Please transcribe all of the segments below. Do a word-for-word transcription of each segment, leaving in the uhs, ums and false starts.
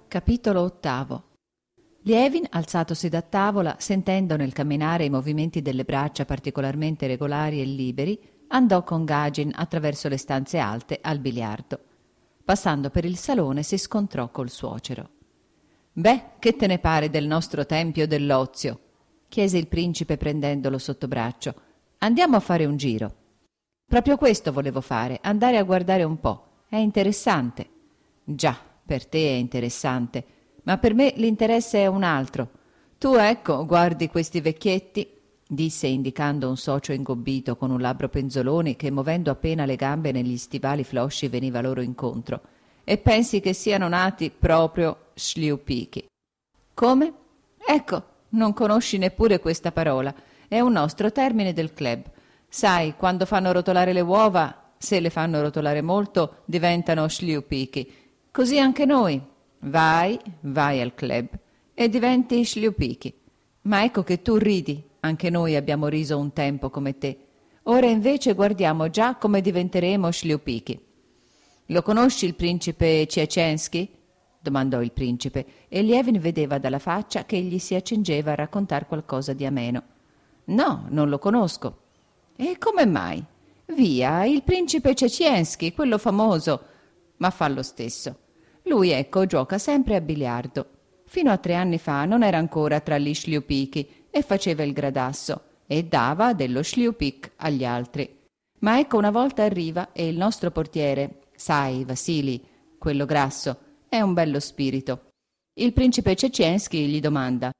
Capitolo ottavo. Lievin, alzatosi da tavola, sentendo nel camminare i movimenti delle braccia particolarmente regolari e liberi, andò con Gagin attraverso le stanze alte al biliardo. Passando per il salone si scontrò col suocero. «Beh, che te ne pare del nostro tempio dell'ozio?» chiese il principe prendendolo sotto braccio. «Andiamo a fare un giro». «Proprio questo volevo fare, andare a guardare un po'. È interessante». «Già, per te è interessante, ma per me l'interesse è un altro. Tu, ecco, guardi questi vecchietti», disse indicando un socio ingobbito con un labbro penzoloni che, muovendo appena le gambe negli stivali flosci, veniva loro incontro, «e pensi che siano nati proprio sliupichi». «Come?» «Ecco, non conosci neppure questa parola. È un nostro termine del club. Sai, quando fanno rotolare le uova, se le fanno rotolare molto, diventano sliupichi. Così anche noi. Vai, vai al club e diventi sliupichi. Ma ecco che tu ridi, anche noi abbiamo riso un tempo come te. Ora invece guardiamo già come diventeremo sliupichi». «Lo conosci il principe Ciecensky?» domandò il principe, e Lievin vedeva dalla faccia che egli si accingeva a raccontar qualcosa di ameno. «No, non lo conosco». «E come mai?» «Via, il principe Ciecensky, quello famoso. Ma fa lo stesso. Lui, ecco, gioca sempre a biliardo. Fino a tre anni fa non era ancora tra gli sliupichi e faceva il gradasso e dava dello sliupik agli altri. Ma ecco, una volta arriva e il nostro portiere, sai, Vassili, quello grasso, è un bello spirito. Il principe Ciecensky gli domanda: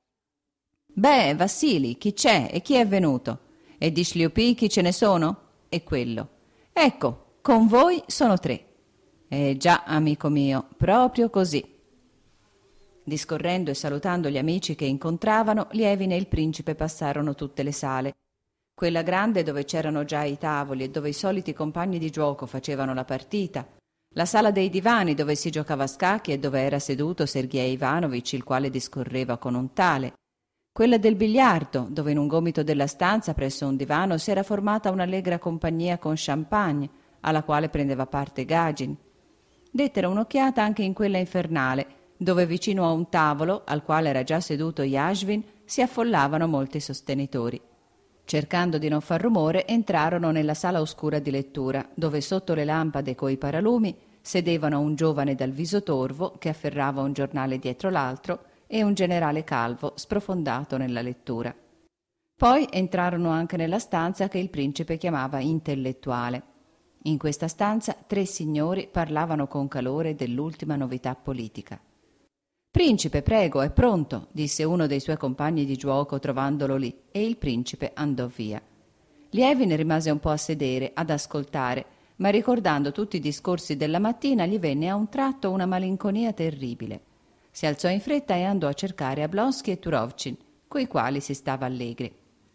«Beh, Vassili, chi c'è e chi è venuto? E di sliupichi ce ne sono?» E quello: «Ecco, con voi sono tre». «Eh già, amico mio, proprio così». Discorrendo e salutando gli amici che incontravano, Lievin e il principe passarono tutte le sale. Quella grande dove c'erano già i tavoli e dove i soliti compagni di giuoco facevano la partita, la sala dei divani dove si giocava a scacchi e dove era seduto Sergej Ivanovich, il quale discorreva con un tale, quella del biliardo dove in un gomito della stanza presso un divano si era formata un'allegra compagnia con champagne alla quale prendeva parte Gagin. Dettero un'occhiata anche in quella infernale dove vicino a un tavolo al quale era già seduto Yashvin si affollavano molti sostenitori. Cercando di non far rumore, entrarono nella sala oscura di lettura, dove sotto le lampade coi paralumi sedevano un giovane dal viso torvo che afferrava un giornale dietro l'altro e un generale calvo sprofondato nella lettura. Poi entrarono anche nella stanza che il principe chiamava intellettuale. In questa stanza tre signori parlavano con calore dell'ultima novità politica. «Principe, prego, è pronto», disse uno dei suoi compagni di giuoco trovandolo lì, e il principe andò via. Lievin rimase un po' a sedere, ad ascoltare, ma ricordando tutti i discorsi della mattina gli venne a un tratto una malinconia terribile. Si alzò in fretta e andò a cercare Ablonsky e Turovcin, coi quali si stava allegri.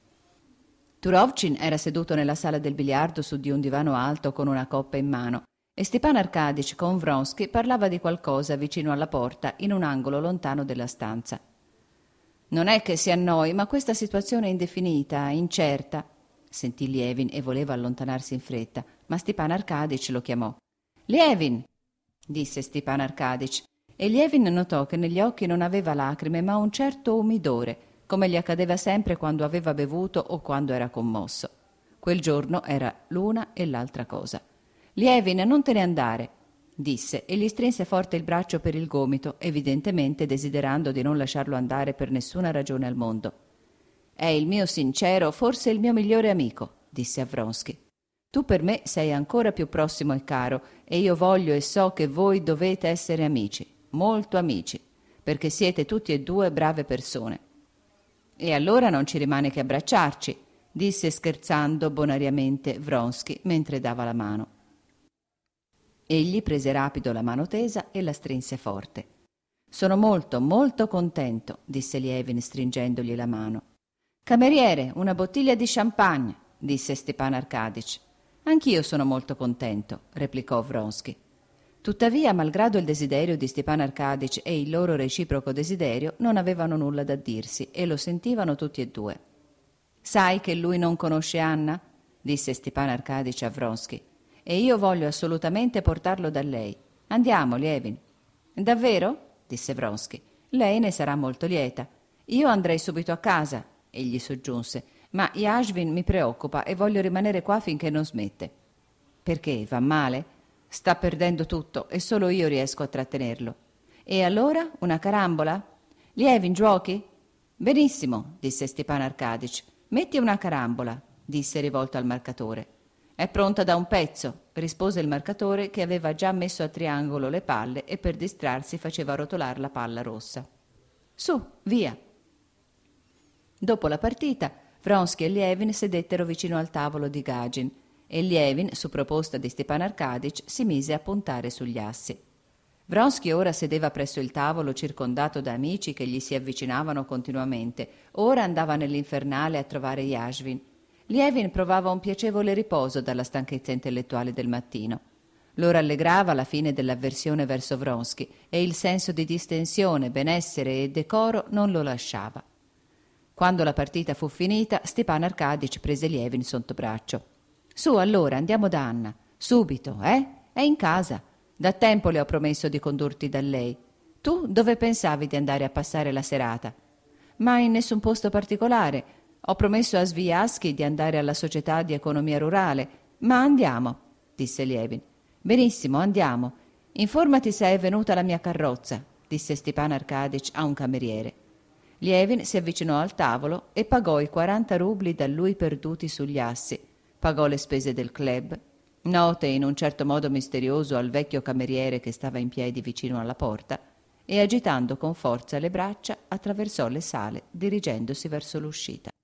Turovcin era seduto nella sala del biliardo su di un divano alto con una coppa in mano, e Stepan Arkadych con Vronsky parlava di qualcosa vicino alla porta in un angolo lontano della stanza. «Non è che si annoi, ma questa situazione è indefinita, incerta», sentì Lievin e voleva allontanarsi in fretta, ma Stepan Arkadych lo chiamò. «Lievin!» disse Stepan Arkadych, e Lievin notò che negli occhi non aveva lacrime ma un certo umidore, come gli accadeva sempre quando aveva bevuto o quando era commosso. Quel giorno era l'una e l'altra cosa. «Lievin, non te ne andare», disse, e gli strinse forte il braccio per il gomito, evidentemente desiderando di non lasciarlo andare per nessuna ragione al mondo. «È il mio sincero, forse il mio migliore amico», disse a Vronsky. «Tu per me sei ancora più prossimo e caro, e io voglio e so che voi dovete essere amici, molto amici, perché siete tutti e due brave persone». «E allora non ci rimane che abbracciarci», disse scherzando bonariamente Vronsky mentre dava la mano. Egli prese rapido la mano tesa e la strinse forte. «Sono molto, molto contento», disse Lievin stringendogli la mano. «Cameriere, una bottiglia di champagne», disse Stepan Arkadych. «Anch'io sono molto contento», replicò Vronsky. Tuttavia, malgrado il desiderio di Stepan Arkadych e il loro reciproco desiderio, non avevano nulla da dirsi e lo sentivano tutti e due. «Sai che lui non conosce Anna?» disse Stepan Arkadych a Vronsky. «E io voglio assolutamente portarlo da lei. Andiamo, Lievin». «Davvero?» disse Vronsky. Lei ne sarà molto lieta. Io andrei subito a casa, egli soggiunse, ma Yashvin mi preoccupa e voglio rimanere qua finché non smette. Perché? Va male? Sta perdendo tutto e solo io riesco a trattenerlo. E allora una carambola? Lievin, giochi? Benissimo, disse Stepan Arcadic. Metti una carambola, disse rivolto al marcatore. È pronta da un pezzo, rispose il marcatore, che aveva già messo a triangolo le palle e per distrarsi faceva rotolare la palla rossa. Su, via. Dopo la partita, Vronsky e Lievin sedettero vicino al tavolo di Gagin e Lievin, su proposta di Stepan Arcadic, si mise a puntare sugli assi. Vronsky ora sedeva presso il tavolo circondato da amici che gli si avvicinavano continuamente, ora andava nell'infernale a trovare Yashvin. Lievin provava un piacevole riposo dalla stanchezza intellettuale del mattino. Lo rallegrava la fine dell'avversione verso Vronsky e il senso di distensione, benessere e decoro non lo lasciava. Quando la partita fu finita, Stepan Arcadic prese Lievin sotto braccio. «Su, allora, andiamo da Anna. Subito, eh? È in casa. Da tempo le ho promesso di condurti da lei. Tu dove pensavi di andare a passare la serata?» «Ma in nessun posto particolare. Ho promesso a Svijaschy di andare alla società di economia rurale. Ma andiamo», disse Lievin. «Benissimo, andiamo. Informati se è venuta la mia carrozza», disse Stepan Arcadic a un cameriere. Lievin si avvicinò al tavolo e pagò i quaranta rubli da lui perduti sugli assi, pagò le spese del club, note in un certo modo misterioso al vecchio cameriere che stava in piedi vicino alla porta, e agitando con forza le braccia attraversò le sale dirigendosi verso l'uscita.